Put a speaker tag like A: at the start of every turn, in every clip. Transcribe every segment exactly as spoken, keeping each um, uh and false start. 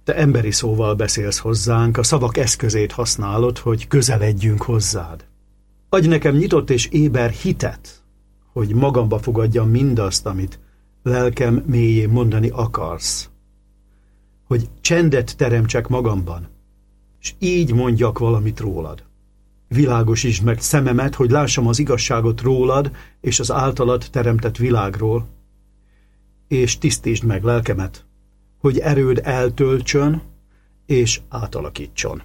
A: Te emberi szóval beszélsz hozzánk, a szavak eszközét használod, hogy közeledjünk hozzád. Adj nekem nyitott és éber hitet, hogy magamba fogadjam mindazt, amit lelkem mélyén mondani akarsz. Hogy csendet teremtsek magamban, és így mondjak valamit rólad. Világosítsd meg szememet, hogy lássam az igazságot rólad és az általad teremtett világról, és tisztítsd meg lelkemet, hogy erőd eltöltsön és átalakítson.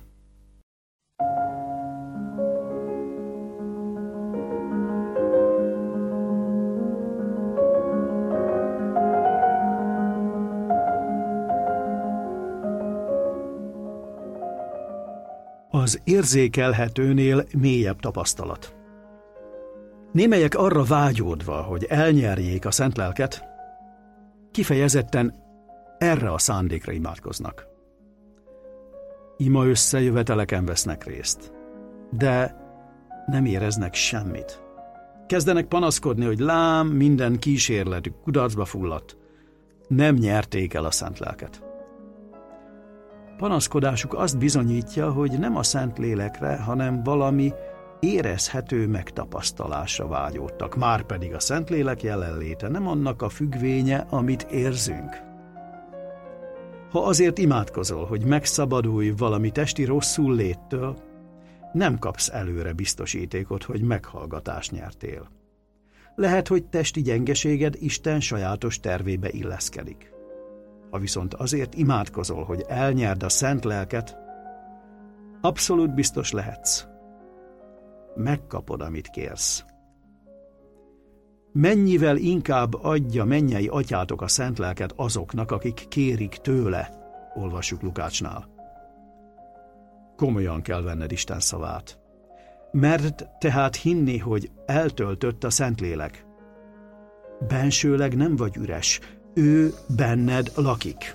A: Az érzékelhetőnél mélyebb tapasztalat. Némelyek arra vágyódva, hogy elnyerjék a szent lelket, kifejezetten erre a szándékra imádkoznak. Ima összejöveteleken vesznek részt, de nem éreznek semmit. Kezdenek panaszkodni, hogy lám, minden kísérletük kudarcba fulladt, nem nyerték el a szent lelket. Panaszkodásuk azt bizonyítja, hogy nem a szent lélekre, hanem valami érezhető megtapasztalásra vágyódtak, márpedig a szent lélek jelenléte nem annak a függvénye, amit érzünk. Ha azért imádkozol, hogy megszabadulj valami testi rosszul léttől, nem kapsz előre biztosítékot, hogy meghallgatást nyertél. Lehet, hogy testi gyengeséged Isten sajátos tervébe illeszkedik. Ha viszont azért imádkozol, hogy elnyerd a szent lelket, abszolút biztos lehetsz. Megkapod, amit kérsz. Mennyivel inkább adja mennyei atyátok a szent lelket azoknak, akik kérik tőle, olvassuk Lukácsnál. Komolyan kell venned Isten szavát. Merd tehát hinni, hogy eltöltött a Szentlélek. Bensőleg nem vagy üres, ő benned lakik.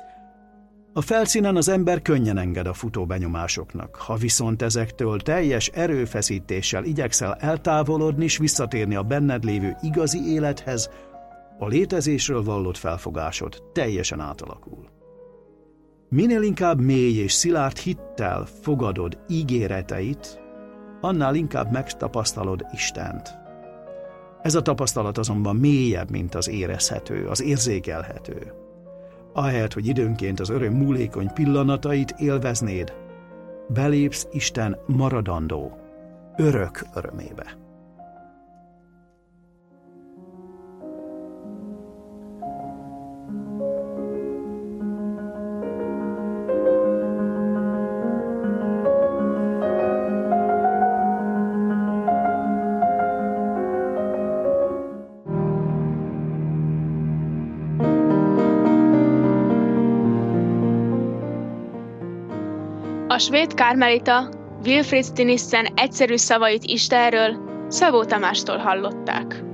A: A felszínen az ember könnyen enged a futó benyomásoknak, ha viszont ezektől teljes erőfeszítéssel igyekszel eltávolodni és visszatérni a benned lévő igazi élethez, a létezésről vallott felfogásod teljesen átalakul. Minél inkább mély és szilárd hittel fogadod ígéreteit, annál inkább megtapasztalod Istent. Ez a tapasztalat azonban mélyebb, mint az érezhető, az érzékelhető. Ahelyett, hogy időnként az öröm múlékony pillanatait élveznéd, belépsz Isten maradandó, örök örömébe.
B: A svéd kármelita Wilfrid Stinissen egyszerű szavait Istenről Szabó Tamástól hallották.